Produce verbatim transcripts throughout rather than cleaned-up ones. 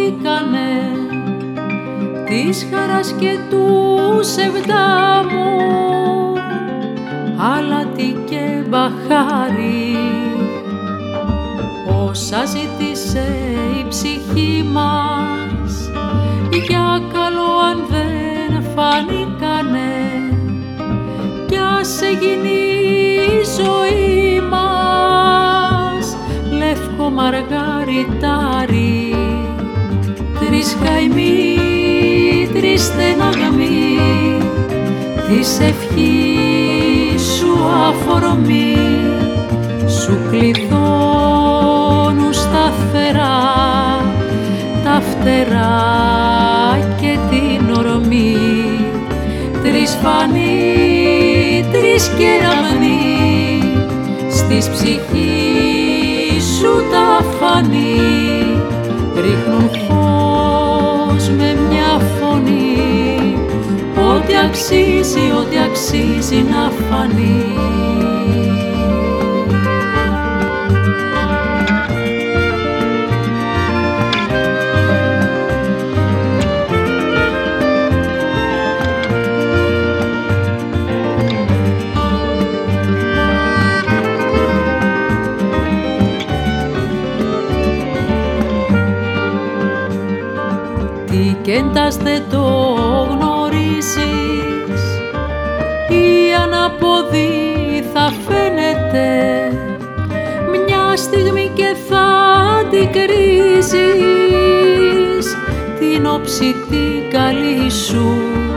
φανήκανε της χαράς και του σεβδάμου, άλατι και μπαχάρι, όσα ζήτησε η ψυχή μας, για καλό αν δεν φανήκανε, κι ας έγινε η ζωή μας λευκό μαργαριτάρι, τρεις καημοί, τρεις στεναγμοί, της ευχής σου αφορμή, σου κλειδώνουν σταθερά τα φτερά και την ορμή, τρεις φανεί, τρεις κεραμνοί, στις ψυχής σου τα φανεί, ρίχνουν φως με μια φωνή, ό,τι αξίζει, ό,τι αξίζει να φανεί. Κι έντας δεν το γνωρίζεις, η αναποδή θα φαίνεται μια στιγμή και θα την κρίζεις, την όψη την καλή σου,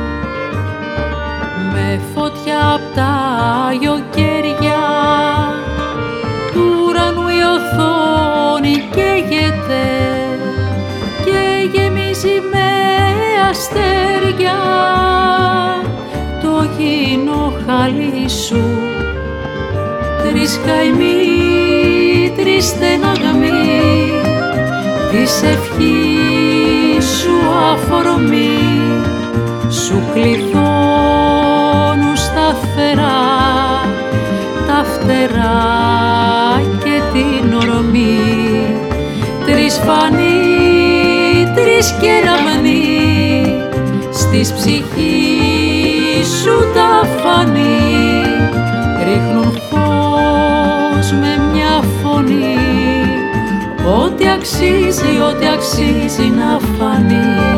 με φωτιά απ' τα γιοκέρια του ουρανού η οθόνη καίγεται και γεμίζει με αστέρια το γήινο χαλί σου, τρεις καημοί, τρεις στεναγμοί, της ευχής σου αφορμή, σου κλειδώνουν σταθερά τα φτερά και την ορμή, τρεις φανεί, τρεις κεραμνοί, της ψυχής σου τα φανεί, ρίχνουν φως με μια φωνή, ό,τι αξίζει, ό,τι αξίζει να φανεί.